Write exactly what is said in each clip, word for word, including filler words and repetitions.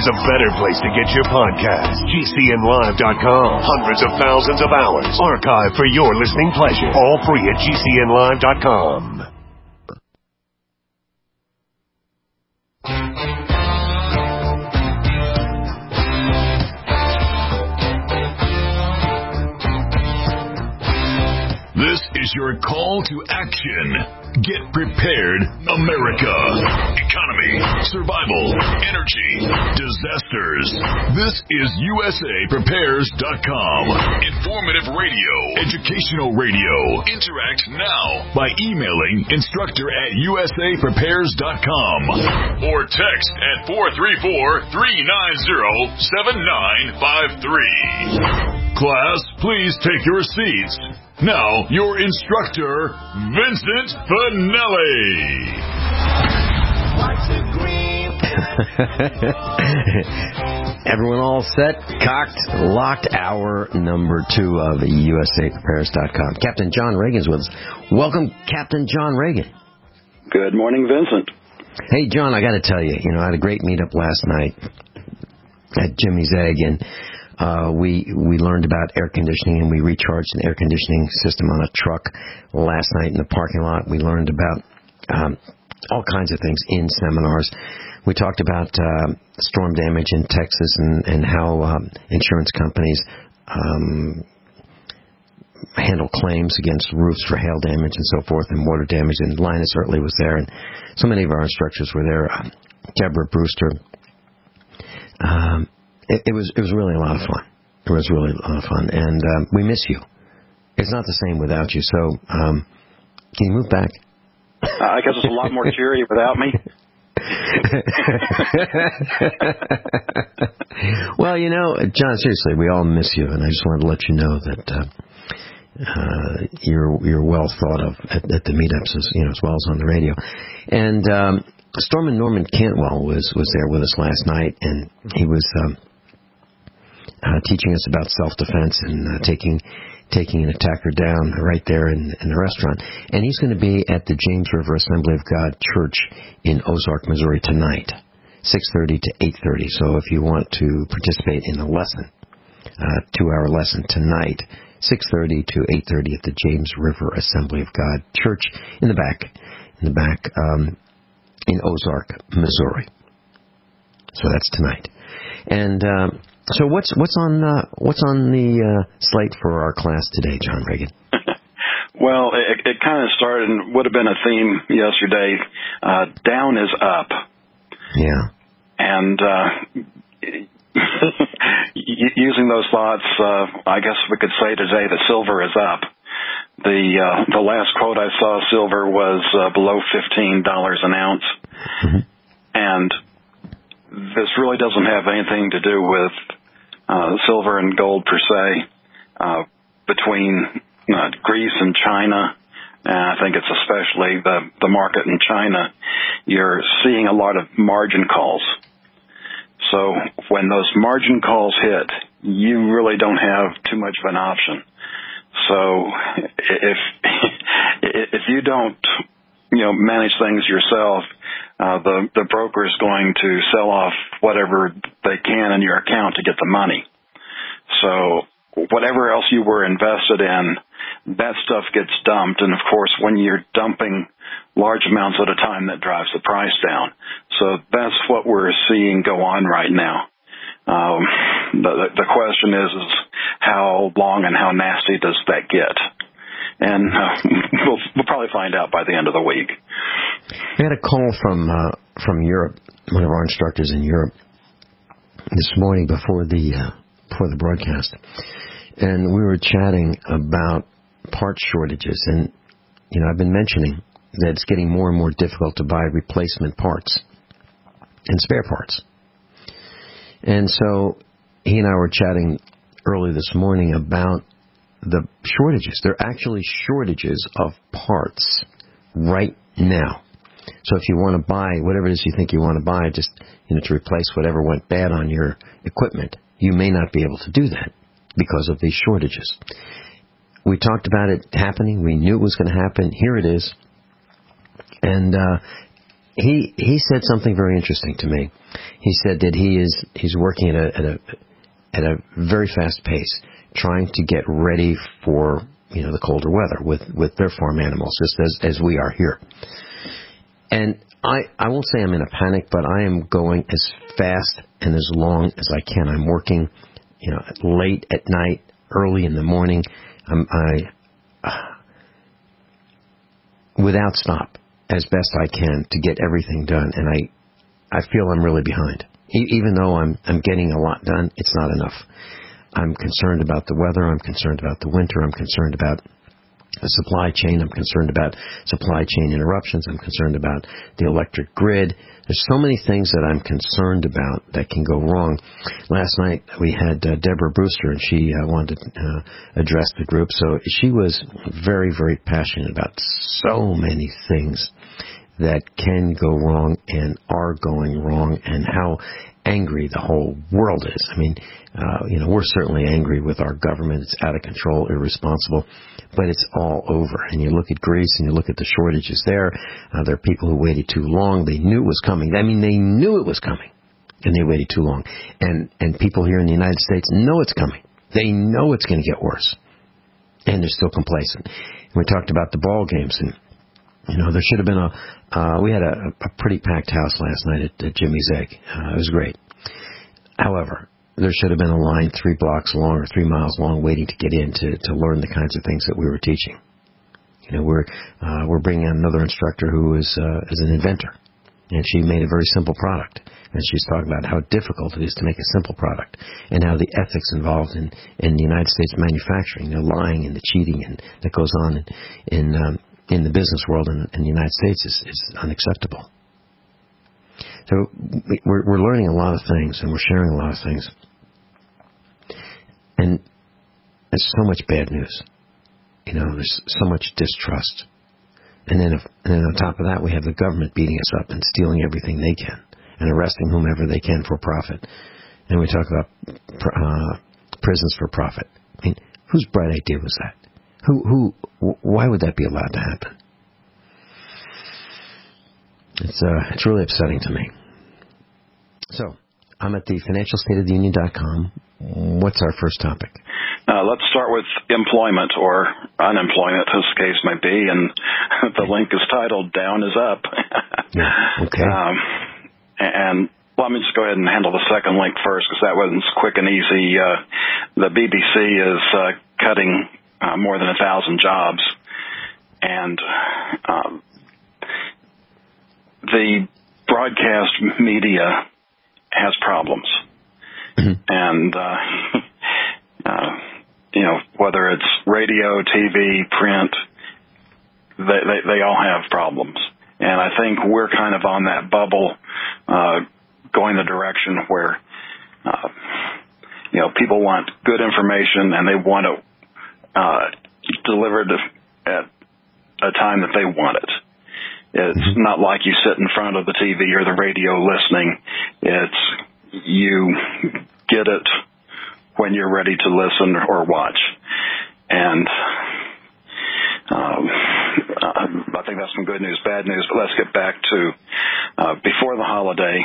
there's a better place to get your podcast. G C N live dot com. Hundreds of thousands of hours archived for your listening pleasure. All free at G C N live dot com. This is your call to action. Get prepared, America. Economy, survival, energy, disasters. This is U S A Prepares dot com. Informative radio, educational radio. Interact now by emailing instructor at U S A Prepares dot com or text at four three four, three nine zero, seven nine five three. Class, please take your seats. Now, your instructor, Vincent Finelli. Everyone all set, cocked, locked, hour number two of U S A Prepares dot com. Captain John Reagan's with us. Welcome, Captain John Reagan. Good morning, Vincent. Hey, John, I got to tell you, you know, I had a great meetup last night at Jimmy's Egg, and Uh, we we learned about air conditioning, and we recharged an air conditioning system on a truck last night in the parking lot. We learned about um, all kinds of things in seminars. We talked about uh, storm damage in Texas and, and how um, insurance companies um, handle claims against roofs for hail damage and so forth, and water damage. And Linus Ertley was there, and so many of our instructors were there. Uh, Deborah Brewster. Um, It, it was it was really a lot of fun. It was really a lot of fun, and um, we miss you. It's not the same without you. So, um, can you move back? Uh, I guess it's a lot more cheery without me. Well, you know, John, seriously, we all miss you, and I just wanted to let you know that uh, uh, you're you're well thought of at, at the meetups, as you know, as well as on the radio, and. Um, Stormin Norman Cantwell was, was there with us last night, and he was um, uh, teaching us about self-defense and uh, taking taking an attacker down right there in, in the restaurant. And he's going to be at the James River Assembly of God Church in Ozark, Missouri tonight, six thirty to eight thirty. So if you want to participate in the lesson, uh, two-hour lesson tonight, six thirty to eight thirty at the James River Assembly of God Church in the back, in the back, um, in Ozark, Missouri. So that's tonight. And um, so what's what's on uh, what's on the uh, slate for our class today, John Reagan? Well, it, it kind of started and would have been a theme yesterday. Uh, down is up. Yeah. And uh, using those thoughts, uh, I guess we could say today that silver is up. The uh, the last quote I saw, silver was uh, below fifteen dollars an ounce. Mm-hmm. And this really doesn't have anything to do with uh, silver and gold per se. Uh, between uh, Greece and China, and I think it's especially the, the market in China, you're seeing a lot of margin calls. So when those margin calls hit, you really don't have too much of an option. So if if you don't, you know, manage things yourself, uh, the the broker is going to sell off whatever they can in your account to get the money. So whatever else you were invested in, that stuff gets dumped. And of course, when you're dumping large amounts at a time, that drives the price down. So that's what we're seeing go on right now. Um, the, the question is, is how long and how nasty does that get? And uh, we'll, we'll probably find out by the end of the week. We had a call from uh, from Europe, one of our instructors in Europe, this morning before the uh, before the broadcast, and we were chatting about part shortages. And you know, I've been mentioning that it's getting more and more difficult to buy replacement parts and spare parts. And so he and I were chatting early this morning about the shortages. There are actually shortages of parts right now. So if you want to buy whatever it is you think you want to buy, just you know, to replace whatever went bad on your equipment, you may not be able to do that because of these shortages. We talked about it happening. We knew it was going to happen. Here it is. And uh, he he said something very interesting to me. He said that he is he's working at a at a at a very fast pace, trying to get ready for, you know, the colder weather with, with their farm animals, just as, as we are here. And I, I won't say I'm in a panic, but I am going as fast and as long as I can. I'm working, you know, late at night, early in the morning. I'm, I, uh, without stop, as best I can to get everything done. And I, I feel I'm really behind. Even though I'm I'm getting a lot done, it's not enough. I'm concerned about the weather. I'm concerned about the winter. I'm concerned about the supply chain. I'm concerned about supply chain interruptions. I'm concerned about the electric grid. There's so many things that I'm concerned about that can go wrong. Last night we had uh, Deborah Brewster, and she uh, wanted to uh, address the group. So she was very, very passionate about so many things that can go wrong and are going wrong, and how angry the whole world is. I mean, uh, you know, we're certainly angry with our government. It's out of control, irresponsible, but it's all over. And you look at Greece and you look at the shortages there. Uh, there are people who waited too long. They knew it was coming. I mean, they knew it was coming, and they waited too long. And and people here in the United States know it's coming. They know it's going to get worse, and they're still complacent. And we talked about the ball games, and you know, there should have been a, uh, we had a, a pretty packed house last night at, at Jimmy's Egg. Uh, it was great. However, there should have been a line three blocks long or three miles long waiting to get in to, to learn the kinds of things that we were teaching. You know, we're, uh, we're bringing on another instructor who is, uh, is an inventor. And she made a very simple product. And she's talking about how difficult it is to make a simple product, and how the ethics involved in, in the United States manufacturing, the lying and the cheating and that goes on in, in, um, in the business world in, in the United States is, is unacceptable. So we're, we're learning a lot of things, and we're sharing a lot of things. And there's so much bad news. You know, there's so much distrust. And then, if, and then on top of that, we have the government beating us up and stealing everything they can and arresting whomever they can for profit. And we talk about uh, prisons for profit. I mean, whose bright idea was that? Who, who, why would that be allowed to happen? It's, uh, it's really upsetting to me. So, I'm at the financial state of the union dot com. What's our first topic? Uh, let's start with employment, or unemployment, as the case may be, and the link is titled "Down is Up." Yeah, okay. Um, and well, let me just go ahead and handle the second link first, because that one's quick and easy. Uh, the B B C is uh, cutting Uh, more than a thousand jobs, and um, the broadcast media has problems. Mm-hmm. And uh, uh, you know, whether it's radio, T V, print, they, they they all have problems. And I think we're kind of on that bubble, uh, going the direction where uh, you know, people want good information, and they want to Uh, delivered at a time that they want it. It's not like you sit in front of the T V or the radio listening. It's you get it when you're ready to listen or watch. And um, I think that's some good news, bad news. But let's get back to uh, before the holiday,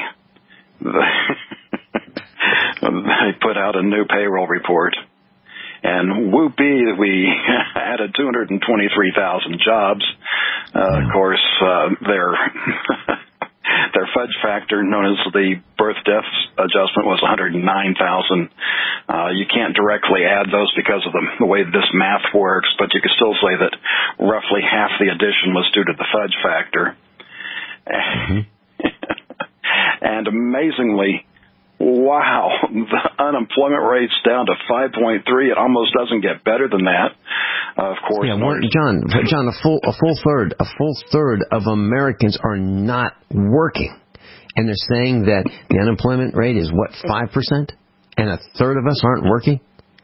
they put out a new payroll report. And whoopee, we added two hundred twenty-three thousand jobs. Uh, of course, uh, their their fudge factor, known as the birth-death adjustment, was one hundred nine thousand. Uh, you can't directly add those because of the, the way this math works, but you could still say that roughly half the addition was due to the fudge factor. Mm-hmm. And amazingly, wow, the unemployment rate's down to five point three. It almost doesn't get better than that. Uh, of course, yeah, well, John, John, a full, a full third, a full third of Americans are not working, and they're saying that the unemployment rate is what, five percent, and a third of us aren't working.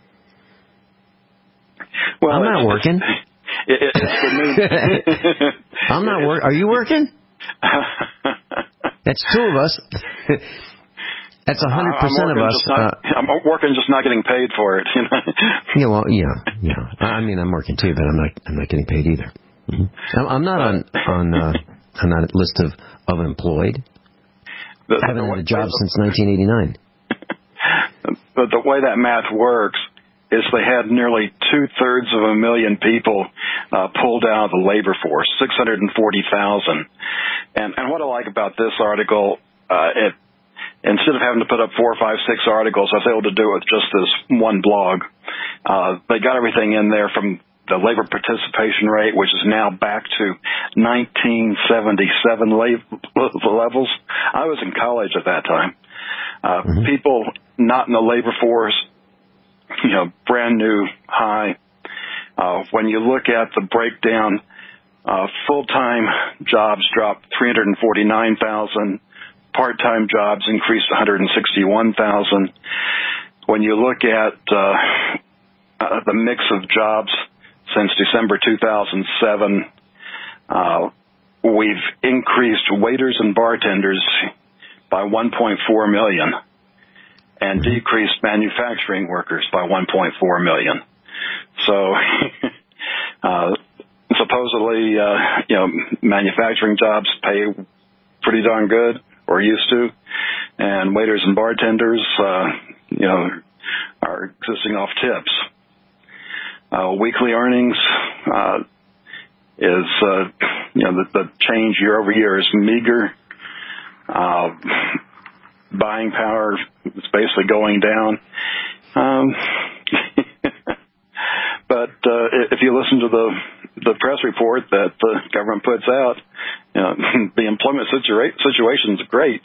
Well, I'm not working. It, it, it's the new... I'm not working. Are you working? That's two of us. That's a hundred percent of us. Not, uh, I'm working, just not getting paid for it. You know? Yeah, well, yeah, yeah. I mean, I'm working too, but I'm not. I'm not getting paid either. Mm-hmm. I'm, I'm not on on uh, I'm not a list of, of employed. The, I haven't the, had a job the, since nineteen eighty-nine. But the way that math works is they had nearly two-thirds of a million people uh, pulled out of the labor force, six hundred forty thousand. And, and what I like about this article, uh, it, instead of having to put up four, five, six articles, I was able to do it with just this one blog. Uh, they got everything in there from the labor participation rate, which is now back to nineteen seventy-seven levels. I was in college at that time. Uh, mm-hmm. People not in the labor force, you know, brand new high. Uh, when you look at the breakdown, uh, full-time jobs dropped three hundred forty-nine thousand. Part-time jobs increased one hundred sixty-one thousand. When you look at uh, uh, the mix of jobs since December two thousand seven, uh, we've increased waiters and bartenders by one point four million and decreased manufacturing workers by one point four million. So uh, supposedly, uh, you know, manufacturing jobs pay pretty darn good, or used to, and waiters and bartenders, uh, you know, are existing off tips. Uh, weekly earnings uh, is, uh, you know, the, the change year over year is meager. Uh, buying power is basically going down. Um, but uh, if you listen to the the press report that the government puts out, you know, the employment situa- situation is great.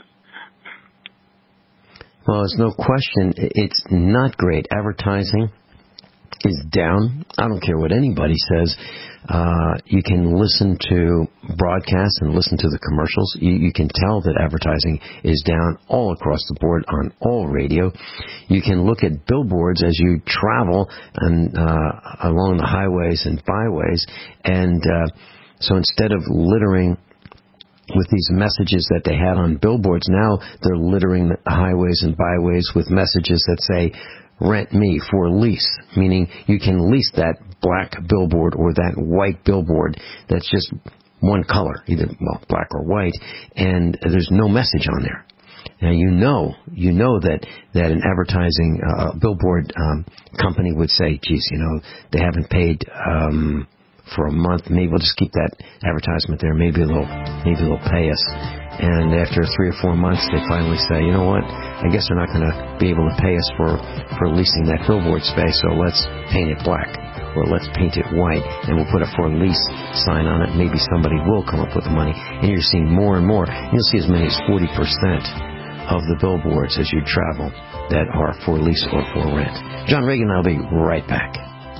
Well, there's no question it's not great. Advertising is down. I don't care what anybody says. Uh, you can listen to broadcasts and listen to the commercials. You, you can tell that advertising is down all across the board on all radio. You can look at billboards as you travel and uh, along the highways and byways. And uh, so instead of littering with these messages that they had on billboards, now they're littering the highways and byways with messages that say, rent me for lease, meaning you can lease that black billboard or that white billboard that's just one color, either, well, black or white, and there's no message on there. Now, you know, you know that, that an advertising uh, billboard um, company would say, geez, you know, they haven't paid um, for a month. Maybe we'll just keep that advertisement there. Maybe they'll, maybe they'll pay us. And after three or four months, they finally say, you know what, I guess they're not going to be able to pay us for, for leasing that billboard space, so let's paint it black, or let's paint it white, and we'll put a for lease sign on it. Maybe somebody will come up with the money. And you're seeing more and more. You'll see as many as forty percent of the billboards as you travel that are for lease or for rent. John Reagan, I'll be right back.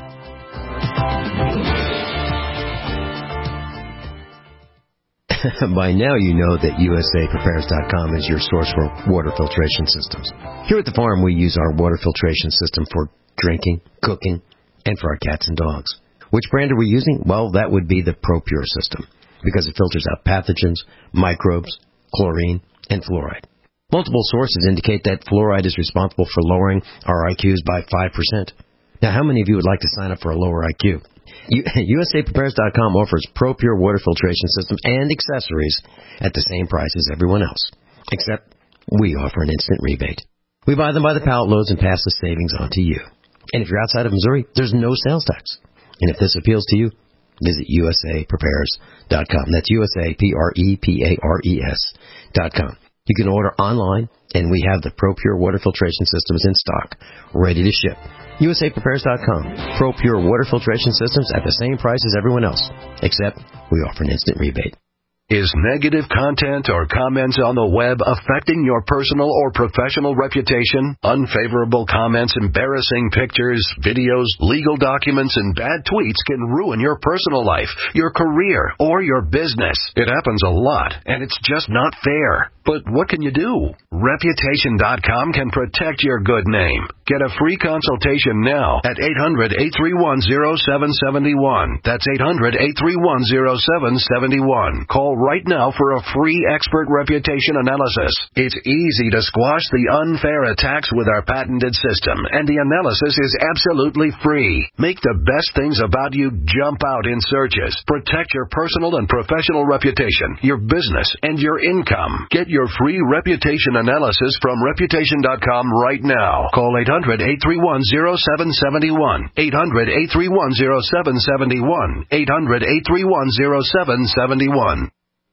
By now you know that U S A Prepares dot com is your source for water filtration systems. Here at the farm we use our water filtration system for drinking, cooking, and for our cats and dogs. Which brand are we using? Well, that would be the ProPure system, because it filters out pathogens, microbes, chlorine, and fluoride. Multiple sources indicate that fluoride is responsible for lowering our I Qs by five percent. Now, how many of you would like to sign up for a lower I Q? U S A Prepares dot com offers ProPure water filtration system and accessories at the same price as everyone else, except we offer an instant rebate. We buy them by the pallet loads and pass the savings on to you. And if you're outside of Missouri, there's no sales tax. And if this appeals to you, visit U S A Prepares dot com. That's U S A P R E P A R E S dot com. You can order online, and we have the ProPure water filtration systems in stock, ready to ship. U S A Prepares dot com. ProPure water filtration systems at the same price as everyone else, except we offer an instant rebate. Is negative content or comments on the web affecting your personal or professional reputation? Unfavorable comments, embarrassing pictures, videos, legal documents, and bad tweets can ruin your personal life, your career, or your business. It happens a lot, and it's just not fair. But what can you do? Reputation dot com can protect your good name. Get a free consultation now at eight hundred, eight three one, zero seven seven one. That's eight hundred, eight three one, zero seven seven one. Call right now for a free expert reputation analysis. It's easy to squash the unfair attacks with our patented system, and the analysis is absolutely free. Make the best things about you jump out in searches. Protect your personal and professional reputation, your business, and your income. Get your free reputation analysis from Reputation dot com right now. Call eight hundred, eight three one, zero seven seven one. eight hundred, eight three one, zero seven seven one. eight hundred, eight three one, zero seven seven one.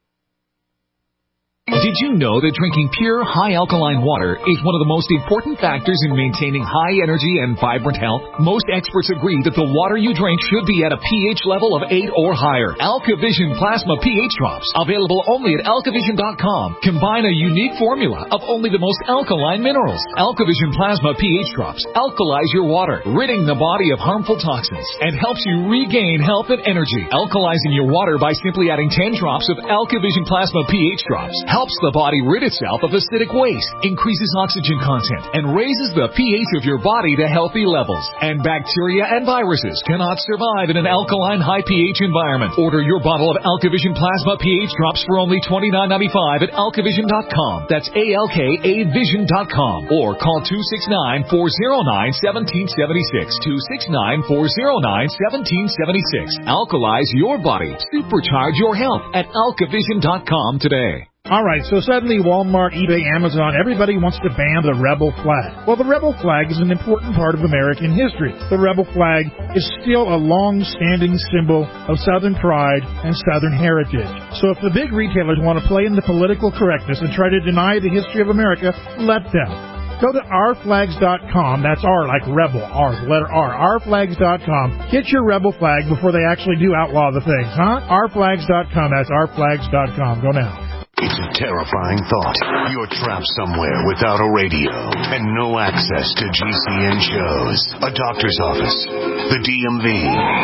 Did you know that drinking pure, high-alkaline water is one of the most important factors in maintaining high energy and vibrant health? Most experts agree that the water you drink should be at a pH level of eight or higher. AlkaVision Plasma pH Drops, available only at Alka Vision dot com, combine a unique formula of only the most alkaline minerals. AlkaVision Plasma pH Drops alkalize your water, ridding the body of harmful toxins, and helps you regain health and energy. Alkalizing your water by simply adding ten drops of AlkaVision Plasma pH Drops helps the body rid itself of acidic waste, increases oxygen content, and raises the pH of your body to healthy levels. And bacteria and viruses cannot survive in an alkaline high pH environment. Order your bottle of AlkaVision Plasma pH Drops for only twenty-nine ninety-five at Alka Vision dot com. That's A L K A Vision dot com. Or call two six nine, four zero nine, one seven seven six. two six nine, four zero nine, one seven seven six. Alkalize your body. Supercharge your health at Alka Vision dot com today. All right, so suddenly Walmart, eBay, Amazon, everybody wants to ban the rebel flag. Well, the rebel flag is an important part of American history. The rebel flag is still a long-standing symbol of Southern pride and Southern heritage. So if the big retailers want to play in the political correctness and try to deny the history of America, let them. Go to our flags dot com. That's R like rebel, R, the letter R, our flags dot com. Get your rebel flag before they actually do outlaw the things, huh? our flags dot com. That's our flags dot com. Go now. It's a terrifying thought. You're trapped somewhere without a radio and no access to G C N shows, a doctor's office, the D M V,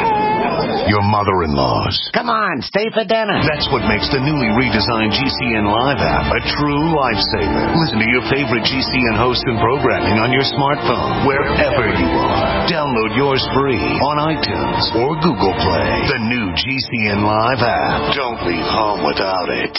your mother-in-law's. Come on, stay for dinner. That's what makes the newly redesigned G C N Live app a true lifesaver. Listen to your favorite G C N hosts and programming on your smartphone, wherever you are. Download yours free on iTunes or Google Play. The new G C N Live app. Don't leave home without it.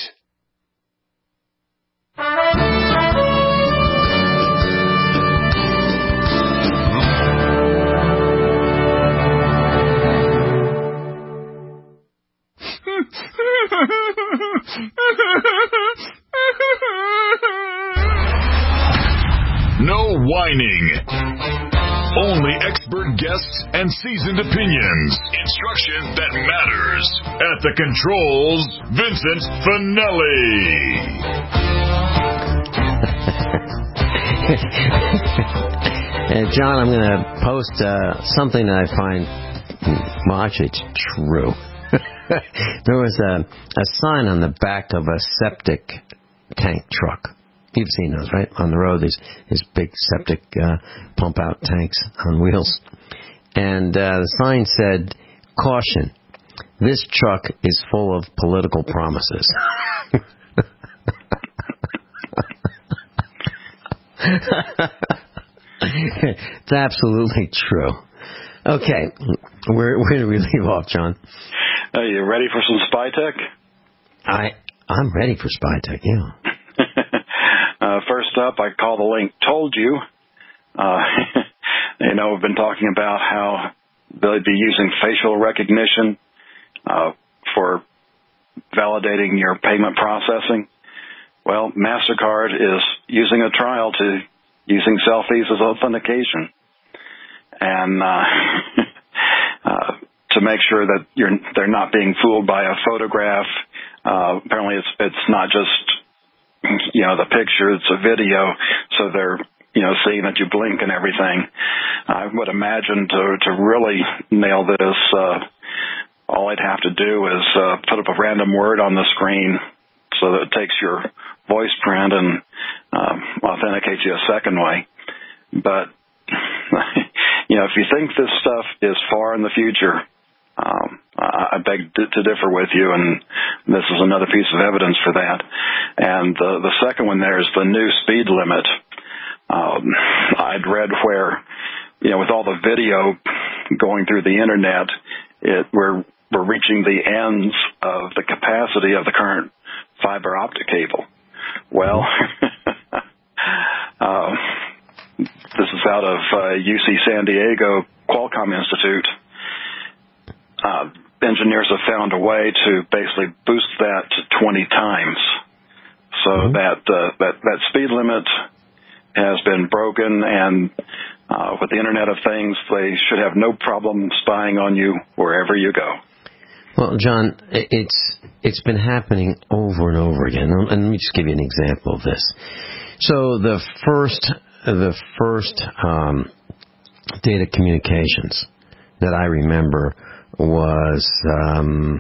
No whining. Only expert guests and seasoned opinions. Instruction that matters. At the controls, Vincent Finelli. uh, John, I'm going to post uh, something that I find, well, actually, it's true. There was a, a sign on the back of a septic tank truck. You've seen those, right? On the road, these, these big septic uh, pump-out tanks on wheels. And uh, the sign said, "Caution, this truck is full of political promises." It's absolutely true. Okay, where, where do we leave off, John? Are you ready for some spy tech? I, I'm ready for spy tech, yeah. uh, first up, I call the link Told You. Uh, you know, we've been talking about how they'll be using facial recognition uh, for validating your payment processing. Well, MasterCard is using a trial to using selfies as authentication. And uh, uh, to make sure that you're they're not being fooled by a photograph. Uh, apparently, it's it's not just you know the picture; it's a video, so they're you know seeing that you blink and everything. I would imagine to to really nail this, uh, all I'd have to do is uh, put up a random word on the screen so that it takes your voice print and um, authenticates you a second way. But you know, if you think this stuff is far in the future, um, I beg to differ with you, and this is another piece of evidence for that. And the, the second one there is the new speed limit. Um, I'd read where, you know, with all the video going through the internet, it, we're we're reaching the ends of the capacity of the current fiber optic cable. Well, uh, this is out of uh, U C San Diego Qualcomm Institute. Uh, engineers have found a way to basically boost that to twenty times, so mm-hmm. that uh, that that speed limit has been broken, and uh, with the Internet of Things, they should have no problem spying on you wherever you go. Well, John, it's it's been happening over and over again. And let me just give you an example of this. So the first the first um, data communications that I remember was um,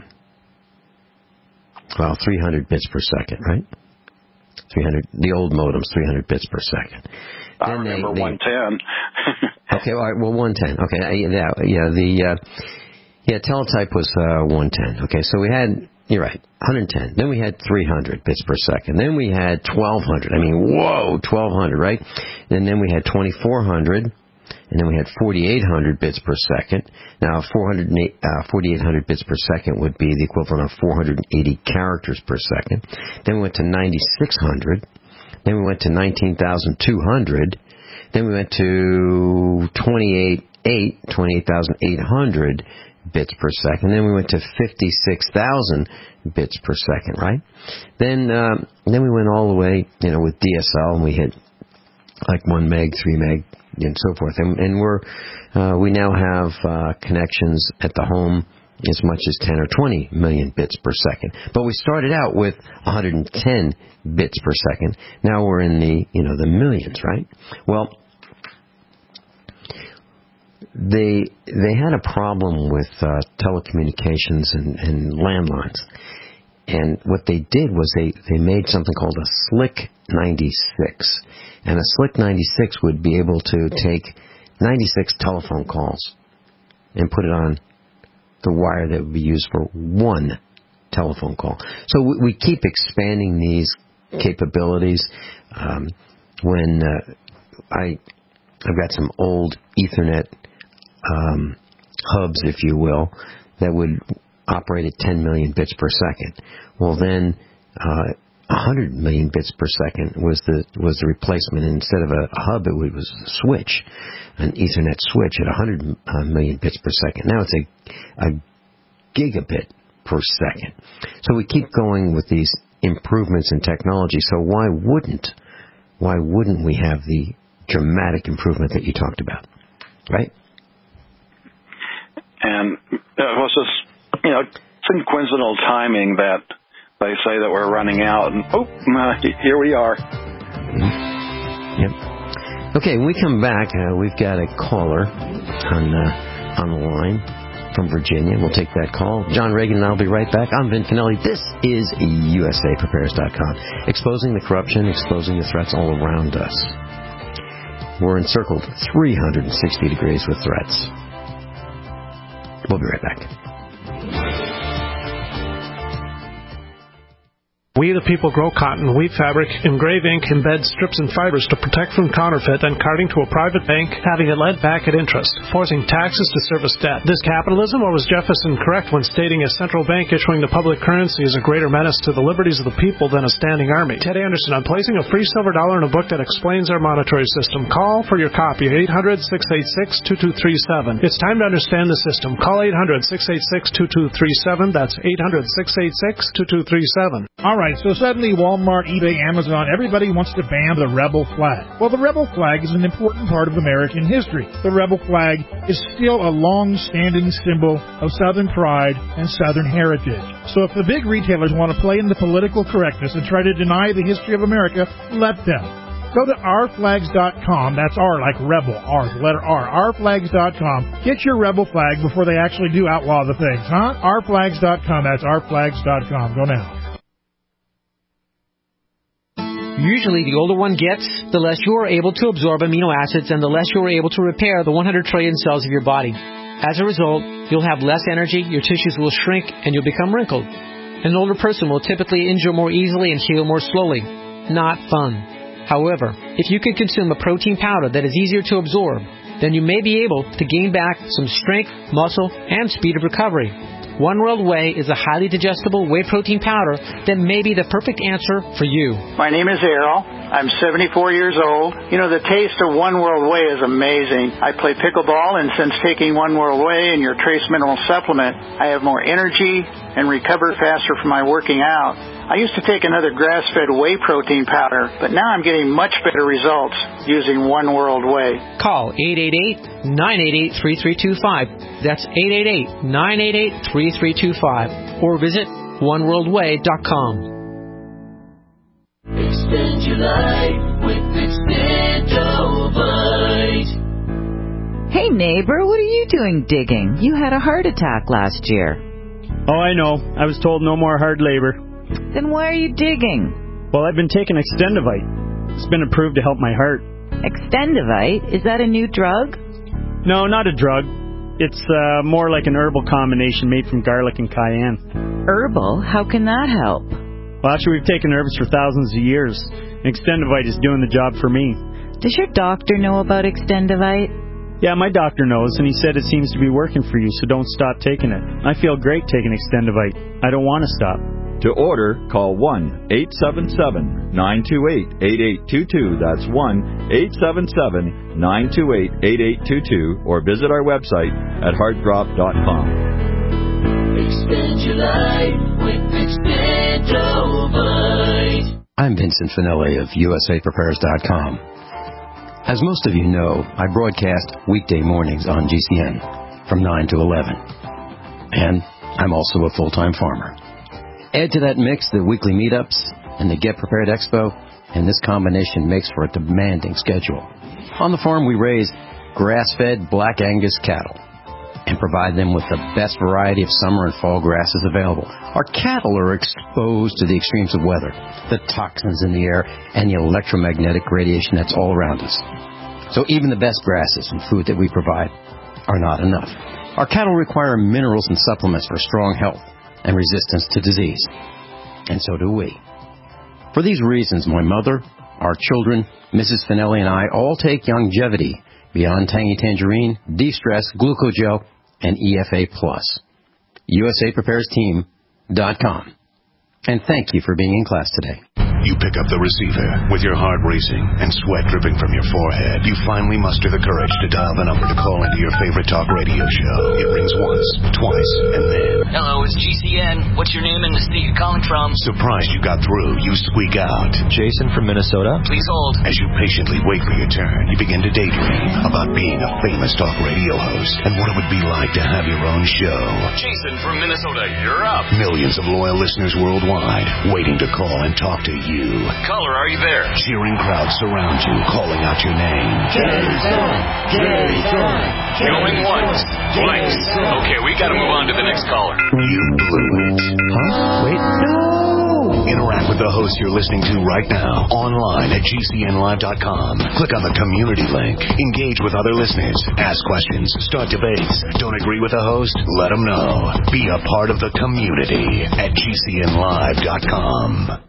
well three hundred bits per second, right? three hundred. The old modems, three hundred bits per second. I then remember they, they, one ten. Okay, all right. Well, one ten. Okay, yeah, yeah. The uh, yeah teletype was uh, one ten. Okay, so we had, you're right, one hundred ten. Then we had three hundred bits per second. Then we had twelve hundred. I mean, whoa, twelve hundred, right? And then we had twenty-four hundred. And then we had forty-eight hundred bits per second. Now, four hundred eight, uh, forty-eight hundred bits per second would be the equivalent of four hundred eighty characters per second. Then we went to ninety-six hundred. Then we went to nineteen thousand two hundred. Then we went to twenty-eight thousand eight hundred bits per second. Then we went to fifty-six thousand bits per second, right? Then, um, then we went all the way, you know, with D S L, and we hit like one meg, three meg, and so forth. And, and we're uh, we now have uh, connections at the home as much as ten or twenty million bits per second. But we started out with one hundred ten bits per second. Now we're in the you know the millions, right? Well, they they had a problem with uh, telecommunications and, and landlines. And what they did was they, they made something called a SLIC ninety-six. And a SLIC ninety-six would be able to take ninety-six telephone calls and put it on the wire that would be used for one telephone call. So we, we keep expanding these capabilities. Um, when uh, I, I've got some old Ethernet um, hubs, if you will, that would operate at ten million bits per second. Well, then uh, one hundred million bits per second was the was the replacement. And instead of a, a hub, it was a switch, an Ethernet switch at one hundred million bits per second. Now it's a, a gigabit per second. So we keep going with these improvements in technology. So why wouldn't why wouldn't we have the dramatic improvement that you talked about, right? And it was just, you know, some coincidental timing that they say that we're running out, and oh, here we are. Mm-hmm. Yep. Okay, when we come back, uh, we've got a caller on uh, on the line from Virginia. We'll take that call. John Reagan and I'll be right back. I'm Vin Finelli. This is U S A Prepares dot com, exposing the corruption, exposing the threats all around us. We're encircled three hundred sixty degrees with threats. We'll be right back. We the people grow cotton, weave fabric, engrave ink, embed strips and fibers to protect from counterfeit and carting to a private bank, having it lent back at interest, forcing taxes to service debt. This capitalism, or was Jefferson correct when stating a central bank issuing the public currency is a greater menace to the liberties of the people than a standing army? Ted Anderson, I'm placing a free silver dollar in a book that explains our monetary system. Call for your copy, eight hundred, six eight six, two two three seven. It's time to understand the system. Call eight hundred, six eight six, two two three seven. That's eight hundred, six eight six, two two three seven. All right, so suddenly Walmart, eBay, Amazon, everybody wants to ban the rebel flag. Well, the rebel flag is an important part of American history. The rebel flag is still a long-standing symbol of Southern pride and Southern heritage. So if the big retailers want to play into political correctness and try to deny the history of America, let them. Go to our flags dot com. That's R like rebel, R, the letter R, our flags dot com. Get your rebel flag before they actually do outlaw the things, huh? our flags dot com. That's our flags dot com. Go now. Usually, the older one gets, the less you are able to absorb amino acids and the less you are able to repair the one hundred trillion cells of your body. As a result, you'll have less energy, your tissues will shrink, and you'll become wrinkled. An older person will typically injure more easily and heal more slowly. Not fun. However, if you can consume a protein powder that is easier to absorb, then you may be able to gain back some strength, muscle, and speed of recovery. One World Whey is a highly digestible whey protein powder that may be the perfect answer for you. My name is Errol. I'm seventy-four years old. You know, the taste of One World Whey is amazing. I play pickleball, and since taking One World Whey and your Trace Mineral Supplement, I have more energy and recover faster from my working out. I used to take another grass-fed whey protein powder, but now I'm getting much better results using One World Whey. Call eight eight eight, nine eight eight, three three two five. That's eight eight eight, nine eight eight, three three two five. Or visit one world way dot com. Extend your life with Extendovite. Hey neighbor, what are you doing digging? You had a heart attack last year. Oh, I know. I was told no more hard labor. Then why are you digging? Well, I've been taking Extendovite. It's been approved to help my heart. Extendovite? Is that a new drug? No, not a drug. It's uh, more like an herbal combination made from garlic and cayenne. Herbal? How can that help? Well, actually, we've taken herbs for thousands of years. Extendovite is doing the job for me. Does your doctor know about Extendovite? Yeah, my doctor knows, and he said it seems to be working for you, so don't stop taking it. I feel great taking Extendovite. I don't want to stop. To order, call one eight seven seven, nine two eight, eight eight two two. That's one eight seven seven, nine two eight, eight eight two two, or visit our website at heartdrop dot com. Extend your life with Extendovite. I'm Vincent Finelli of U S A Prepares dot com. As most of you know, I broadcast weekday mornings on G C N from nine to eleven. And I'm also a full-time farmer. Add to that mix the weekly meetups and the Get Prepared Expo, and this combination makes for a demanding schedule. On the farm, we raise grass-fed Black Angus cattle and provide them with the best variety of summer and fall grasses available. Our cattle are exposed to the extremes of weather, the toxins in the air, and the electromagnetic radiation that's all around us. So even the best grasses and food that we provide are not enough. Our cattle require minerals and supplements for strong health and resistance to disease. And so do we. For these reasons, my mother, our children, Missus Finelli, and I all take Longevity, Beyond Tangy Tangerine, De-Stress, Glucogel, and E F A Plus. U S A Prepares Team dot com. And thank you for being in class today. You pick up the receiver with your heart racing and sweat dripping from your forehead. You finally muster the courage to dial the number to call into your favorite talk radio show. It rings once, twice, and then... Hello, it's G C N. What's your name and the state you're calling from? Surprised you got through, you squeak out. Jason from Minnesota. Please hold. As you patiently wait for your turn, you begin to daydream about being a famous talk radio host and what it would be like to have your own show. Jason from Minnesota, you're up. Millions of loyal listeners worldwide waiting to call and talk to you. Caller, are you there? Cheering crowds surround you, calling out your name. Jason! Jason! Going once, twice. Okay, we gotta move on to the next caller. You blew it. Huh? Wait. No! Interact with the host you're listening to right now, online at G C N live dot com. Click on the community link. Engage with other listeners. Ask questions. Start debates. Don't agree with the host? Let them know. Be a part of the community at G C N live dot com.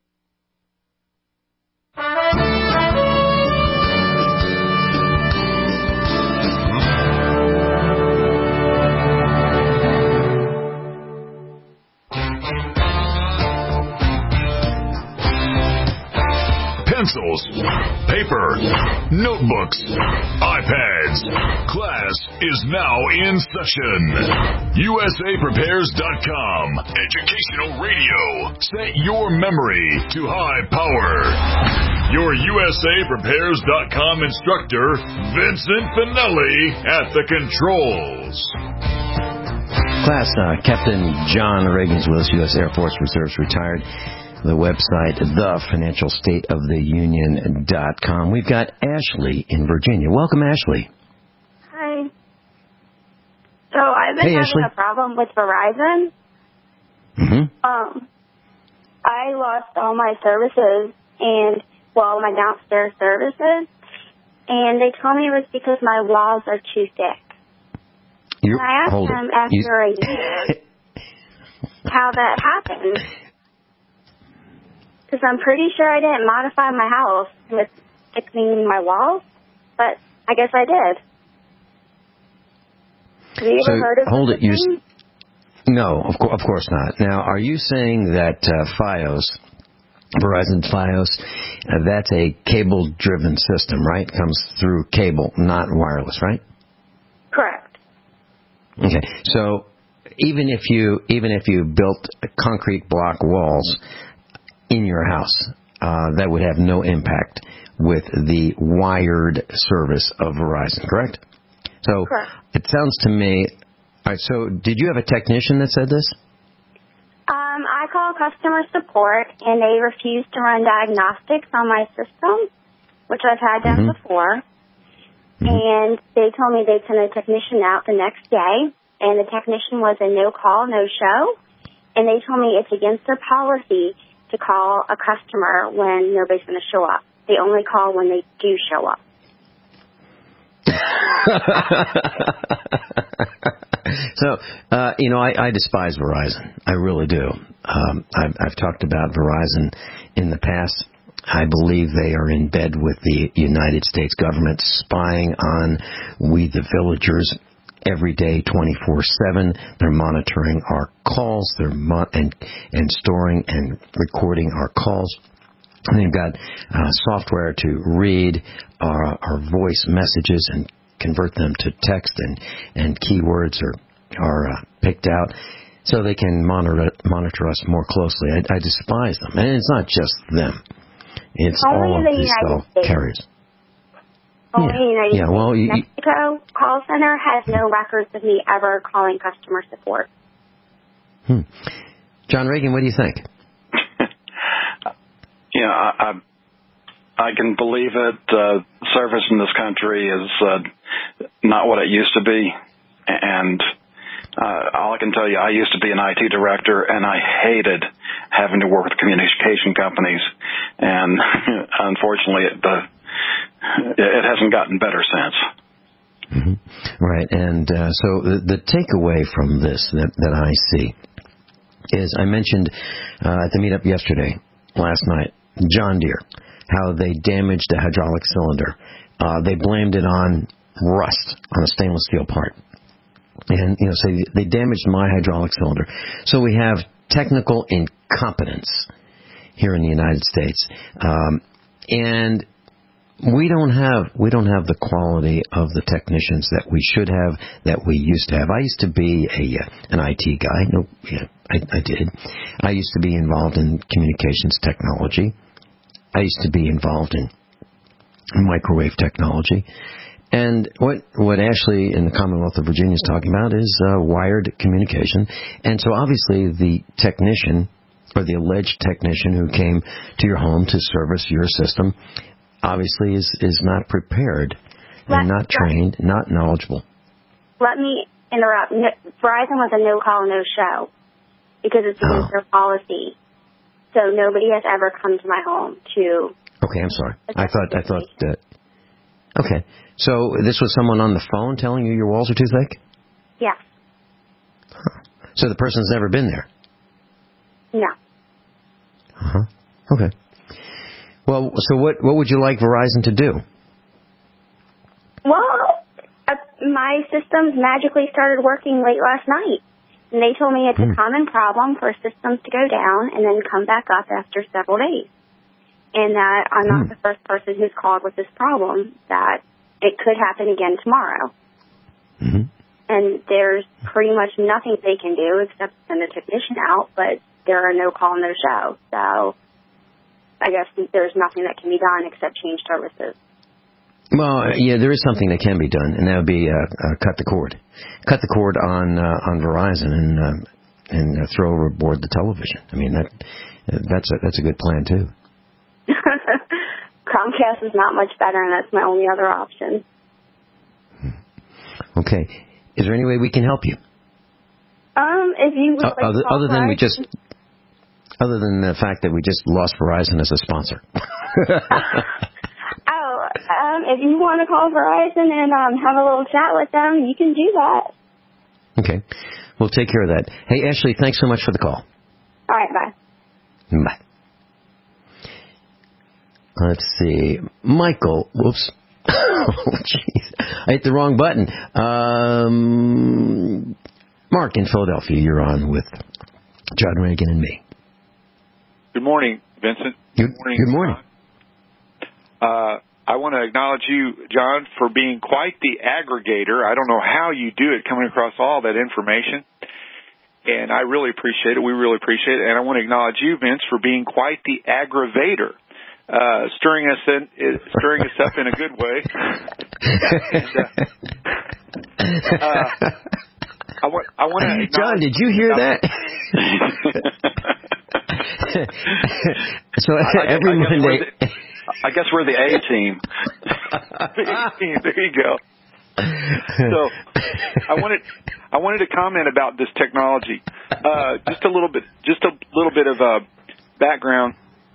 Pencils, paper, notebooks, iPads. Class is now in session. U S A Prepares dot com. Educational radio. Set your memory to high power. Your U S A Prepares dot com instructor, Vincent Finelli, at the controls. Class, uh, Captain John Reagan is with us, U S Air Force Reserves, retired. The website, the financial state of the union dot com. We've got Ashley in Virginia. Welcome, Ashley. Hi. So I've been hey, having Ashley. a problem with Verizon. Mm-hmm. Um, I lost all my services and, well, my downstairs services, and they told me it was because my walls are too thick. You, and I asked hold him it. after You, a year how that happened. Because I'm pretty sure I didn't modify my house with fixing my walls, but I guess I did. Have you so ever heard of hold such it. a You, thing? no, of, co- of course not. Now, are you saying that uh, Fios, Verizon Fios, uh, that's a cable-driven system, right? Comes through cable, not wireless, right? Correct. Okay, so even if you even if you built concrete block walls in your house, uh, that would have no impact with the wired service of Verizon, correct? So Correct. It sounds to me. All right. So did you have a technician that said this? Um, I called customer support, and they refused to run diagnostics on my system, which I've had done Mm-hmm. before. Mm-hmm. And they told me they'd send a technician out the next day, and the technician was a no-call, no-show. And they told me it's against their policy to call a customer when nobody's going to show up. They only call when they do show up. So, uh, you know, I, I despise Verizon. I really do. Um, I've, I've talked about Verizon in the past. I believe they are in bed with the United States government, spying on we the villagers every day, twenty-four seven. They're monitoring our calls. They're mo- and and storing and recording our calls. And they've got uh, software to read our, our voice messages and convert them to text, and, and keywords are, are uh, picked out so they can monitor, monitor us more closely. I, I despise them. And it's not just them. It's Only all of the these United cell States. carriers. Only Yeah. the United Yeah, States. well, you- Mexico call center has no records of me ever calling customer support. Hmm. John Reagan, what do you think? Yeah, I, I, I can believe it. Uh, service in this country is uh, not what it used to be. And uh, all I can tell you, I used to be an I T director, and I hated having to work with communication companies. And unfortunately, it, the, it hasn't gotten better since. Mm-hmm. Right, and uh, so the, the takeaway from this that, that I see is I mentioned uh, at the meetup yesterday, last night, John Deere, how they damaged a hydraulic cylinder. Uh, they blamed it on rust on a stainless steel part. And, you know, so they damaged my hydraulic cylinder. So we have technical incompetence here in the United States. Um, and we don't have we don't have the quality of the technicians that we should have, that we used to have. I used to be a uh, an I T guy. No, yeah, I, I did. I used to be involved in communications technology. I used to be involved in microwave technology. And what what Ashley in the Commonwealth of Virginia is talking about is uh, wired communication. And so obviously the technician, or the alleged technician who came to your home to service your system, obviously is, is not prepared and Let- not trained, not knowledgeable. Let me interrupt. No, Verizon was a no-call, no-show because it's against Oh. their policy. So nobody has ever come to my home to... Okay, I'm sorry. I thought I thought that. Okay, so this was someone on the phone telling you your walls are too thick? Yeah. So the person's never been there? No. Uh-huh. Okay. Well, so what what would you like Verizon to do? Well, uh, my systems magically started working late last night. And they told me it's Hmm. a common problem for systems to go down and then come back up after several days. And that I'm not Hmm. the first person who's called with this problem, that it could happen again tomorrow. Mm-hmm. And there's pretty much nothing they can do except send a technician out, but there are no call, no show. So I guess there's nothing that can be done except change services. Well, yeah, there is something that can be done, and that would be uh, uh, cut the cord. Cut the cord on uh, on Verizon and uh, and uh, throw overboard the television. I mean, that that's a, that's a good plan, too. Comcast is not much better, and that's my only other option. Okay. Is there any way we can help you? Um, if you would Uh, like other, to call other than we Verizon- just, other than the fact that we just lost Verizon as a sponsor. Oh, um, if you want to call Verizon and um, have a little chat with them, you can do that. Okay. We'll take care of that. Hey, Ashley, thanks so much for the call. All right, bye. Bye. Let's see. Michael, whoops. Oh, jeez. I hit the wrong button. Um, Mark in Philadelphia, you're on with John Reagan and me. Good morning, Vincent. Good, good morning. Good morning. Uh, I want to acknowledge you, John, for being quite the aggregator. I don't know how you do it, coming across all that information. And I really appreciate it. We really appreciate it. And I want to acknowledge you, Vince, for being quite the aggravator, uh, stirring us in, uh, stirring us up in a good way. and, uh, uh, I want, I want to John, did you hear that? So I, every I Monday. The, I guess we're the A team. The A team. There you go. So I wanted I wanted to comment about this technology. Uh, just a little bit, just a little bit of uh, background.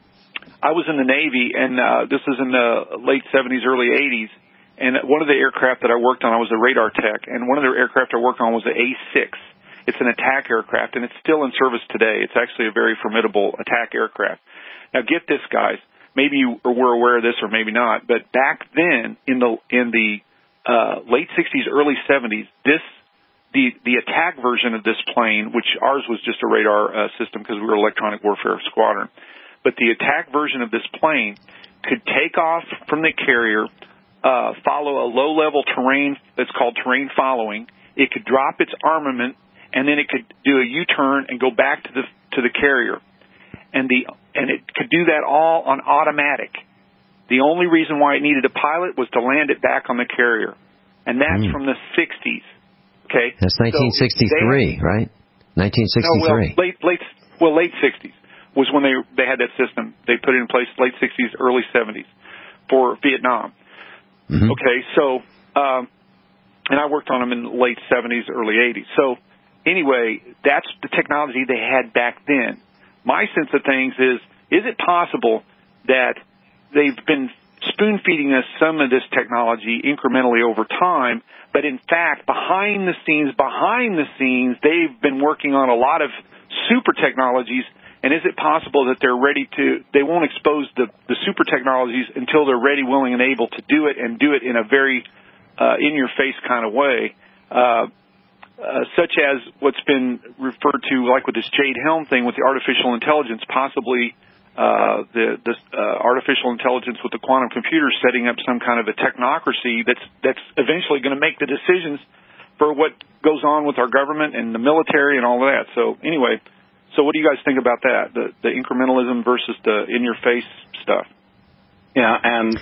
I was in the Navy, and uh, this was in the late seventies, early eighties. And one of the aircraft that I worked on, I was a radar tech, and one of the aircraft I worked on was the A six. It's an attack aircraft, and it's still in service today. It's actually a very formidable attack aircraft. Now, get this, guys. Maybe you were aware of this, or maybe not. But back then, in the in the uh, late sixties, early seventies, this the the attack version of this plane, which ours was just a radar uh, system because we were electronic warfare squadron, but the attack version of this plane could take off from the carrier, uh, follow a low-level terrain that's called terrain following. It could drop its armament, and then it could do a U-turn and go back to the to the carrier, and the and it could do that all on automatic. The only reason why it needed a pilot was to land it back on the carrier, and that's mm. from the sixties. Okay, that's nineteen sixty-three, so they, right? nineteen sixty-three. No, well, late late well late sixties was when they they had that system. They put it in place late sixties, early seventies for Vietnam. Mm-hmm. Okay, so um, and I worked on them in the late seventies, early eighties. So anyway, that's the technology they had back then. My sense of things is, is it possible that they've been spoon-feeding us some of this technology incrementally over time, but in fact, behind the scenes, behind the scenes, they've been working on a lot of super technologies, and is it possible that they're ready to, they won't expose the, the super technologies until they're ready, willing, and able to do it, and do it in a very uh, in-your-face kind of way? Uh, Uh, such as what's been referred to, like with this Jade Helm thing with the artificial intelligence, possibly uh, the, the uh, artificial intelligence with the quantum computer setting up some kind of a technocracy that's that's eventually going to make the decisions for what goes on with our government and the military and all of that. So anyway, so what do you guys think about that, the, the incrementalism versus the in-your-face stuff? Yeah, and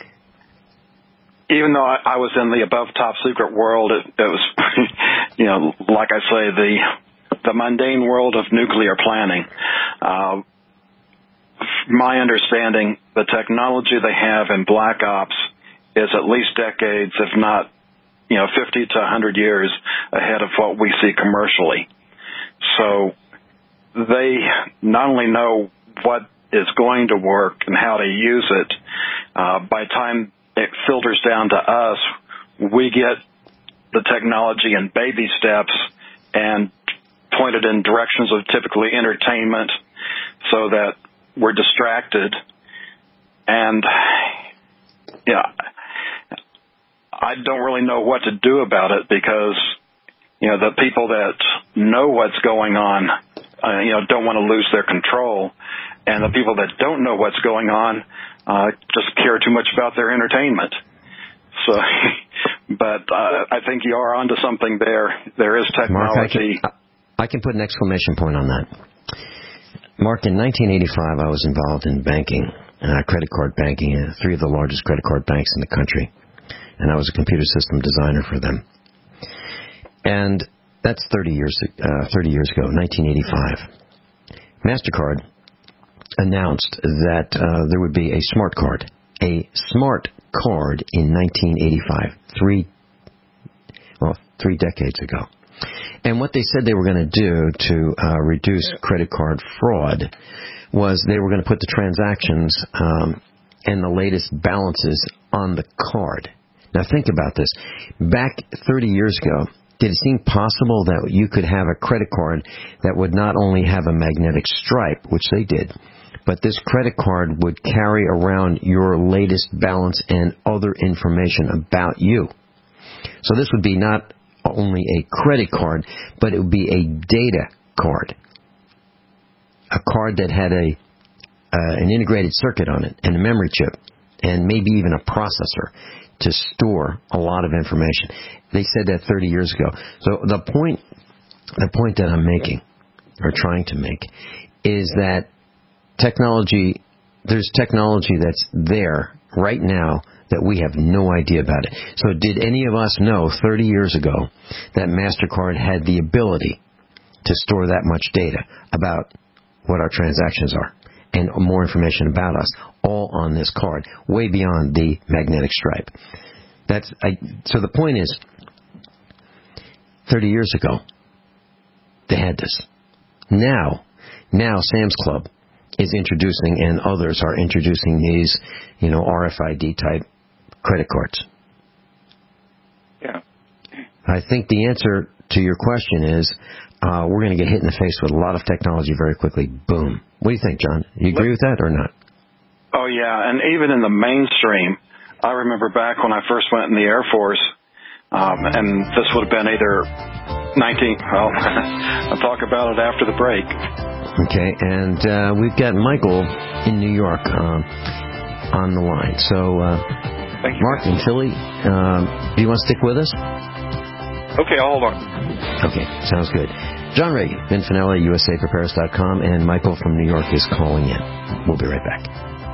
even though I, I was in the above top secret world, it, it was, you know, like I say, the the mundane world of nuclear planning. Uh, my understanding, the technology they have in Black Ops is at least decades, if not, you know, fifty to one hundred years ahead of what we see commercially. So they not only know what is going to work and how to use it, uh, by the time it filters down to us, we get the technology in baby steps and pointed in directions of typically entertainment so that we're distracted. And, yeah, I don't really know what to do about it because, you know, the people that know what's going on, uh, you know, don't want to lose their control. And the people that don't know what's going on uh, just care too much about their entertainment. So, but uh, I think you are onto something there. There is technology. Mark, I, can, I can put an exclamation point on that. Mark, in nineteen eighty-five, I was involved in banking, uh, credit card banking, uh, three of the largest credit card banks in the country. And I was a computer system designer for them. And that's thirty years, uh, thirty years ago, nineteen eighty-five. MasterCard announced that uh, there would be a smart card, a smart card in nineteen eighty-five, three, well, three decades ago. And what they said they were going to do to uh, reduce credit card fraud was they were going to put the transactions um, and the latest balances on the card. Now think about this. Back thirty years ago, did it seem possible that you could have a credit card that would not only have a magnetic stripe, which they did, but this credit card would carry around your latest balance and other information about you. So this would be not only a credit card, but it would be a data card. A card that had a uh, an integrated circuit on it and a memory chip and maybe even a processor to store a lot of information. They said that thirty years ago. So the point, the point that I'm making, or trying to make, is that technology, there's technology that's there right now that we have no idea about it. So did any of us know thirty years ago that MasterCard had the ability to store that much data about what our transactions are and more information about us, all on this card, way beyond the magnetic stripe? That's I, so the point is, thirty years ago, they had this. Now, now Sam's Club is introducing, and others are introducing these, you know, R F I D type credit cards. Yeah. I think the answer to your question is uh, we're going to get hit in the face with a lot of technology very quickly. Boom. What do you think, John? You agree with that or not? Oh, yeah, and even in the mainstream, I remember back when I first went in the Air Force, um, and this would have been either nineteen, well, I'll talk about it after the break. Okay, and uh, we've got Michael in New York um, on the line. So, uh, Thank you, Mark in Philly, um, do you want to stick with us? Okay, I'll hold on. Okay, sounds good. John Reagan, Vin Finella, U S A Prepares dot com, and Michael from New York is calling in. We'll be right back.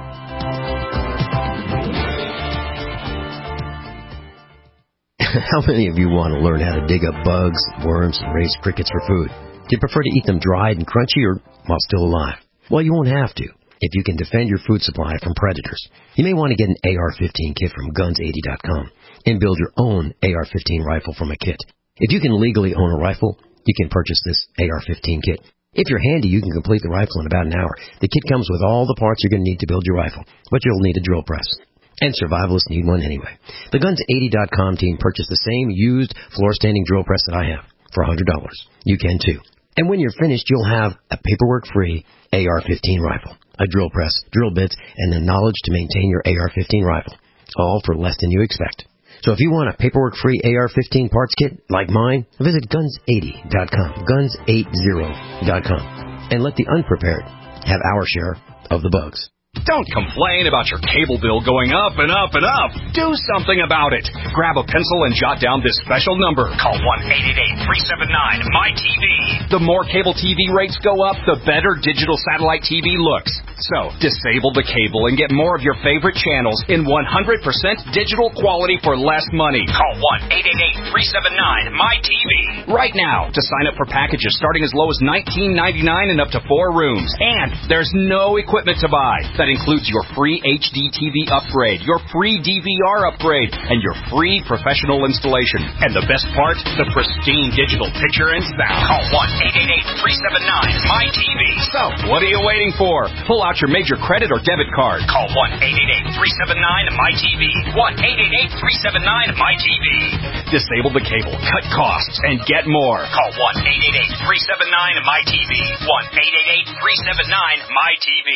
How many of you want to learn how to dig up bugs, worms, and raise crickets for food? Do you prefer to eat them dried and crunchy or while still alive? Well, you won't have to if you can defend your food supply from predators. You may want to get an A R fifteen kit from guns eighty dot com and build your own A R fifteen rifle from a kit. If you can legally own a rifle, you can purchase this A R fifteen kit. If you're handy, you can complete the rifle in about an hour. The kit comes with all the parts you're going to need to build your rifle, but you'll need a drill press. And survivalists need one anyway. The guns eighty dot com team purchased the same used floor-standing drill press that I have for one hundred dollars. You can too. And when you're finished, you'll have a paperwork-free A R fifteen rifle, a drill press, drill bits, and the knowledge to maintain your A R fifteen rifle, all for less than you expect. So if you want a paperwork-free A R fifteen parts kit like mine, visit guns eighty dot com, guns eighty dot com, and let the unprepared have our share of the bugs. Don't complain about your cable bill going up and up and up. Do something about it. Grab a pencil and jot down this special number. Call one eight eight eight, three seven nine, M Y T V. The more cable T V rates go up, the better digital satellite T V looks. So, disable the cable and get more of your favorite channels in one hundred percent digital quality for less money. Call one eight eight eight, three seven nine, M Y T V right now to sign up for packages starting as low as nineteen ninety-nine and up to four rooms. And there's no equipment to buy. That includes your free H D T V upgrade, your free D V R upgrade, and your free professional installation. And the best part, the pristine digital picture and sound. Call one eight eight eight, three seven nine, M Y T V. So, what are you waiting for? Pull out your major credit or debit card. Call one eight eight eight, three seven nine, M Y T V. one eight eight eight, three seven nine, M Y T V. Disable the cable, cut costs, and get more. Call one eight eight eight, three seven nine, M Y T V. one eight eight eight, three seven nine, M Y T V.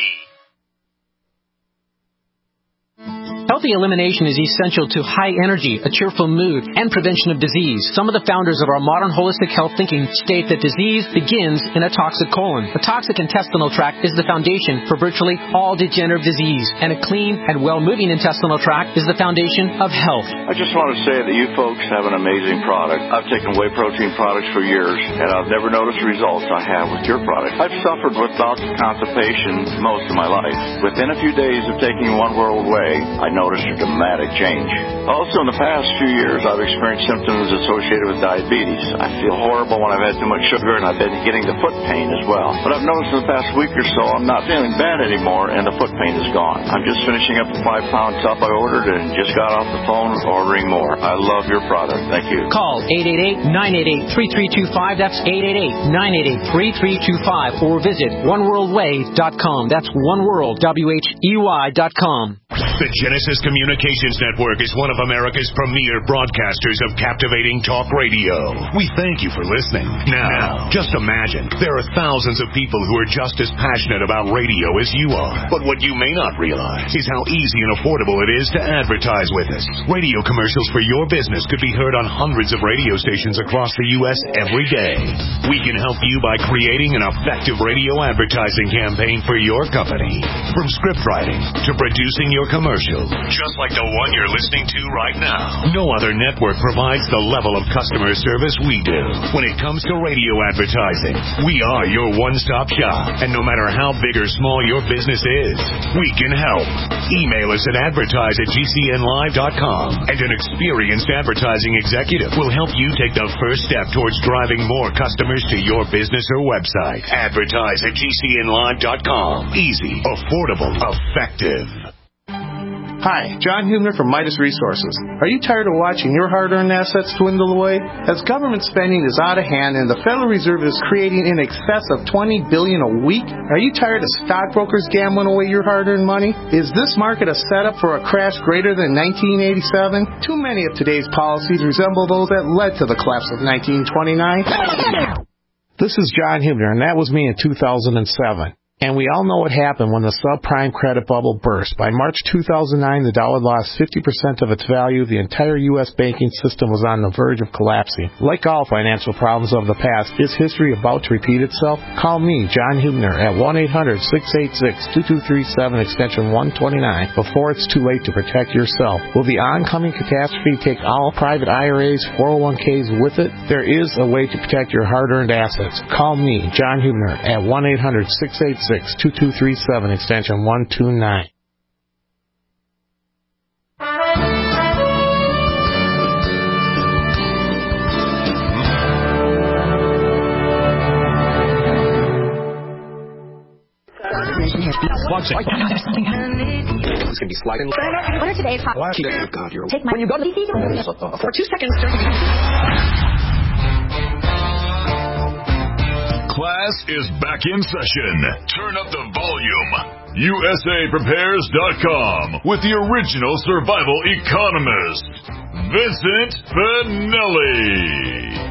Healthy elimination is essential to high energy, a cheerful mood, and prevention of disease. Some of the founders of our modern holistic health thinking state that disease begins in a toxic colon. A toxic intestinal tract is the foundation for virtually all degenerative disease, and a clean and well-moving intestinal tract is the foundation of health. I just want to say that you folks have an amazing product. I've taken whey protein products for years, and I've never noticed the results I have with your product. I've suffered with bouts of constipation most of my life. Within a few days of taking One World Whey, I noticed a dramatic change. Also, in the past few years, I've experienced symptoms associated with diabetes. I feel horrible when I've had too much sugar, and I've been getting the foot pain as well. But I've noticed in the past week or so, I'm not feeling bad anymore, and the foot pain is gone. I'm just finishing up a five-pound tub I ordered and just got off the phone ordering more. I love your product. Thank you. Call eight eight eight, nine eight eight, three three two five. That's eight eight eight, nine eight eight, three three two five. Or visit one world way dot com. That's one world, W H E Y dot com. The Genesis Genesis Communications Network is one of America's premier broadcasters of captivating talk radio. We thank you for listening. Now, just imagine, there are thousands of people who are just as passionate about radio as you are. But what you may not realize is how easy and affordable it is to advertise with us. Radio commercials for your business could be heard on hundreds of radio stations across the U S every day. We can help you by creating an effective radio advertising campaign for your company. From script writing to producing your commercial, just like the one you're listening to right now. No other network provides the level of customer service we do. When it comes to radio advertising, we are your one-stop shop. And no matter how big or small your business is, we can help. Email us at advertise at g c n live dot com, and an experienced advertising executive will help you take the first step towards driving more customers to your business or website. Advertise at g c n live dot com. Easy, affordable, effective. Hi, John Hubner from Midas Resources. Are you tired of watching your hard-earned assets dwindle away? As government spending is out of hand and the Federal Reserve is creating in excess of twenty billion dollars a week, are you tired of stockbrokers gambling away your hard-earned money? Is this market a setup for a crash greater than nineteen eighty-seven? Too many of today's policies resemble those that led to the collapse of nineteen twenty-nine. This is John Hubner, and that was me in two thousand seven. And we all know what happened when the subprime credit bubble burst. By March two thousand nine, the dollar lost fifty percent of its value. The entire U S banking system was on the verge of collapsing. Like all financial problems of the past, is history about to repeat itself? Call me, John Hubner, at one eight hundred six eight six two two three seven, extension one twenty-nine, before it's too late to protect yourself. Will the oncoming catastrophe take all private I R As, four oh one k's with it? There is a way to protect your hard-earned assets. Call me, John Hubner, at one eight hundred six eight six two two three seven, extension one twenty-nine. Watch it. It's going to be sliding. What are today's hot? Oh, God, you're... Take my... When you go to the... For two seconds... Class is back in session. Turn up the volume. U S A prepares dot com with the original survival economist, Vincent Finelli.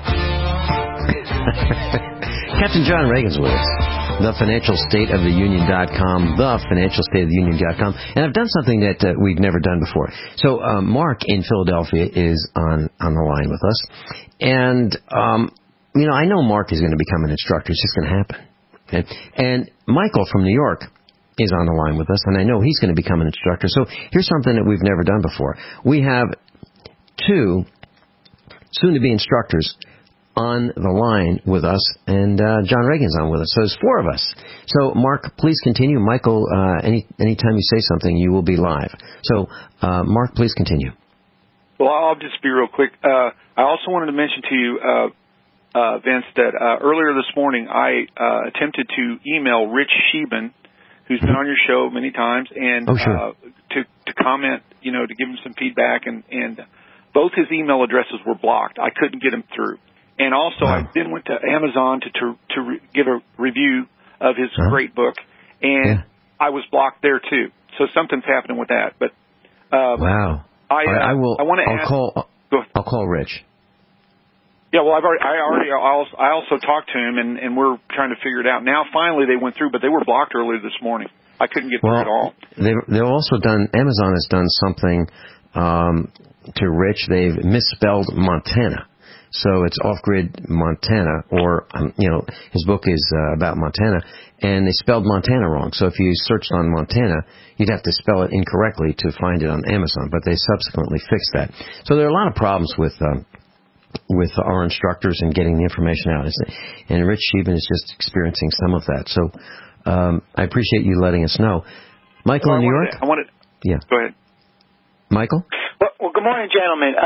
Captain John Reagan's with us. the financial state of the union dot com, the financial state of the union dot com. And I've done something that uh, we've never done before. So uh, Mark in Philadelphia is on, on the line with us. And... um You know, I know Mark is going to become an instructor. It's just going to happen. Okay? And Michael from New York is on the line with us, and I know he's going to become an instructor. So here's something that we've never done before. We have two soon-to-be instructors on the line with us, and uh, John Reagan's on with us. So there's four of us. So, Mark, please continue. Michael, uh, any anytime you say something, you will be live. So, uh, Mark, please continue. Well, I'll just be real quick. Uh, I also wanted to mention to you... Uh, Uh, Vince, that uh, earlier this morning I uh, attempted to email Rich Sheben, who's been on your show many times, and oh, sure. uh, to to comment, you know, to give him some feedback, and, and both his email addresses were blocked. I couldn't get him through. And also, wow. I then went to Amazon to to, to re- give a review of his uh-huh. great book, and yeah. I was blocked there too. So something's happening with that. But uh, wow, I uh, I will. I want to I'll ask, call. I'll call Rich. Yeah, well, I've already, I already, I also talked to him, and, and we're trying to figure it out. Now, finally, they went through, but they were blocked earlier this morning. I couldn't get well, through at all. They've, they've also done, Amazon has done something um, to Rich. They've misspelled Montana. So it's Off-Grid Montana, or, um, you know, his book is uh, about Montana, and they spelled Montana wrong. So if you searched on Montana, you'd have to spell it incorrectly to find it on Amazon, but they subsequently fixed that. So there are a lot of problems with... Um, with our instructors and getting the information out. And Rich Sheben is just experiencing some of that. So um, I appreciate you letting us know. Michael well, in New I York? To, I wanted. Yeah. Go ahead. Michael? Well, well good morning, gentlemen. Um,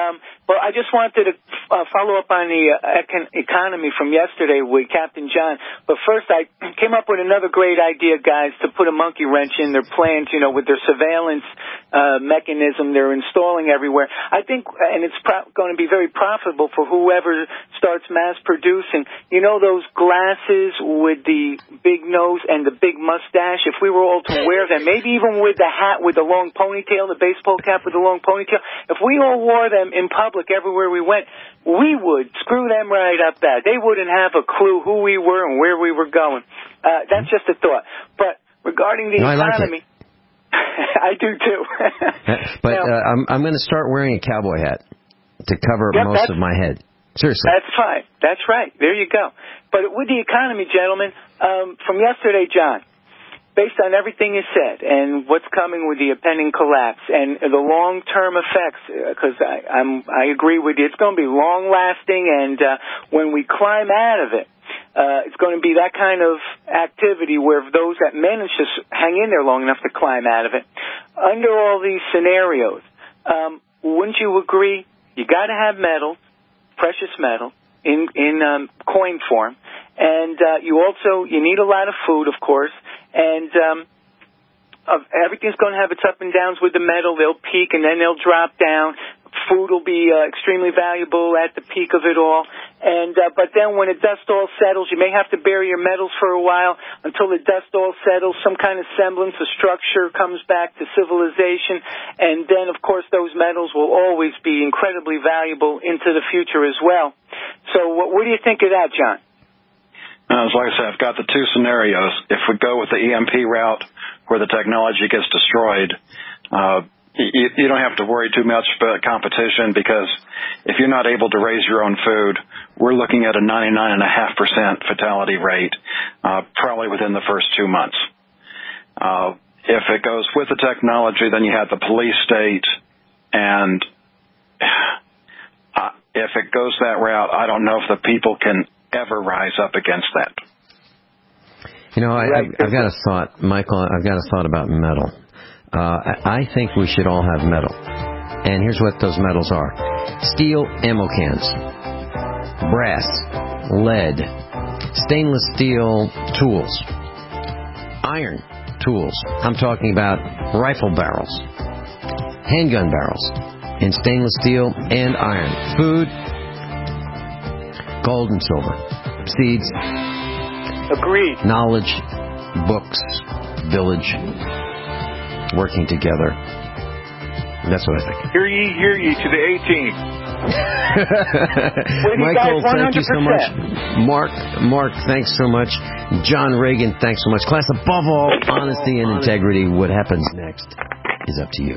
Well, I just wanted to uh, follow up on the uh, econ- economy from yesterday with Captain John. But first, I came up with another great idea, guys, to put a monkey wrench in their plans, you know, with their surveillance uh, mechanism they're installing everywhere. I think, and it's pro- going to be very profitable for whoever starts mass producing. You know those glasses with the big nose and the big mustache? If we were all to wear them, maybe even with the hat with the long ponytail, the baseball cap with the long ponytail, if we all wore them in public everywhere we went, we would screw them right up bad. They wouldn't have a clue who we were and where we were going. Uh, that's just a thought. But regarding the no, economy, I, like I do too. But now, uh, I'm I'm going to start wearing a cowboy hat to cover yep, most of my head. Seriously. That's fine. That's right. There you go. But with the economy, gentlemen, um, from yesterday, John, based on everything you said and what's coming with the impending collapse and the long-term effects, because I, I'm, I agree with you, it's going to be long-lasting, and uh, when we climb out of it, uh, it's going to be that kind of activity where those that manage to hang in there long enough to climb out of it, under all these scenarios, um, wouldn't you agree, you got to have metal, precious metal, in, in um, coin form, and uh, you also, you need a lot of food, of course, and um, uh, everything's going to have its up and downs with the metal. They'll peak and then they'll drop down. Food will be uh, extremely valuable at the peak of it all. And uh, but then when the dust all settles, you may have to bury your metals for a while until the dust all settles. Some kind of semblance of structure comes back to civilization. And then, of course, those metals will always be incredibly valuable into the future as well. So what, what do you think of that, John? Uh, as like I said, I've got the two scenarios. If we go with the E M P route where the technology gets destroyed, uh, you, you don't have to worry too much about competition, because if you're not able to raise your own food, we're looking at a ninety-nine point five percent fatality rate uh, probably within the first two months. Uh, if it goes with the technology, then you have the police state, and uh, if it goes that route, I don't know if the people can ever rise up against that. You know, I, I've, I've got a thought, Michael. I've got a thought about metal. Uh, I, I think we should all have metal, and here's what those metals are: steel ammo cans, brass, lead, stainless steel tools, iron tools. I'm talking about rifle barrels, handgun barrels, in stainless steel and iron. Food, gold and silver, seeds, agreed, knowledge, books, village, working together. That's what I think. Hear ye, hear ye to the A-team. Michael, thank you so much. Mark, Mark, thanks so much. John Reagan, thanks so much. Class, above all, honesty and integrity. What happens next is up to you.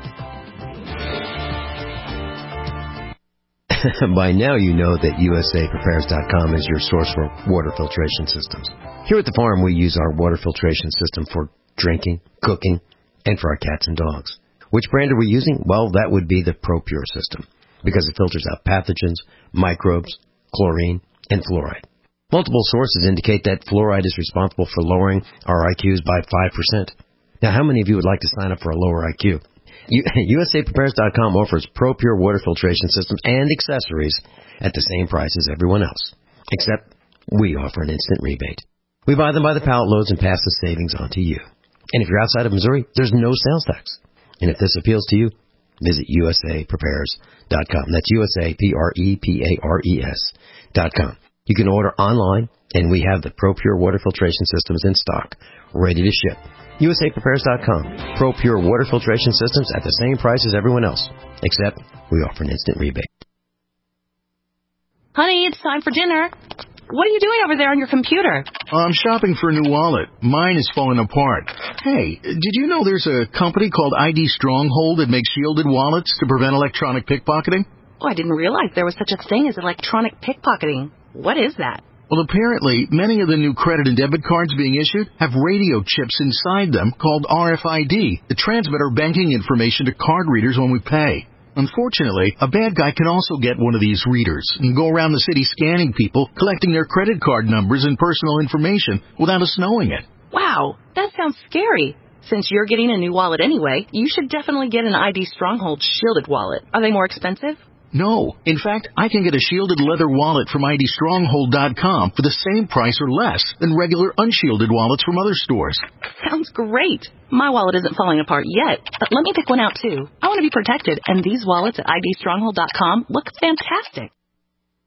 By now you know that U S A Prepares dot com is your source for water filtration systems. Here at the farm, we use our water filtration system for drinking, cooking, and for our cats and dogs. Which brand are we using? Well, that would be the ProPure system, because it filters out pathogens, microbes, chlorine, and fluoride. Multiple sources indicate that fluoride is responsible for lowering our I Qs by five percent. Now, how many of you would like to sign up for a lower I Q? U S A Prepares dot com offers ProPure water filtration systems and accessories at the same price as everyone else, except we offer an instant rebate. We buy them by the pallet loads and pass the savings on to you. And if you're outside of Missouri, there's no sales tax. And if this appeals to you, visit U S A Prepares dot com. That's U S A P R E P A R E S dot com. You can order online, and we have the ProPure water filtration systems in stock, ready to ship. U S A Prepares dot com. ProPure water filtration systems at the same price as everyone else, except we offer an instant rebate. Honey, it's time for dinner. What are you doing over there on your computer? I'm shopping for a new wallet. Mine is falling apart. Hey, did you know there's a company called I D Stronghold that makes shielded wallets to prevent electronic pickpocketing? Oh, I didn't realize there was such a thing as electronic pickpocketing. What is that? Well, apparently, many of the new credit and debit cards being issued have radio chips inside them called R F I D that transmit our banking information to card readers when we pay. Unfortunately, a bad guy can also get one of these readers and go around the city scanning people, collecting their credit card numbers and personal information without us knowing it. Wow, that sounds scary. Since you're getting a new wallet anyway, you should definitely get an I D Stronghold shielded wallet. Are they more expensive? No. In fact, I can get a shielded leather wallet from I D Stronghold dot com for the same price or less than regular unshielded wallets from other stores. Sounds great. My wallet isn't falling apart yet, but let me pick one out too. I want to be protected, and these wallets at I D Stronghold dot com look fantastic.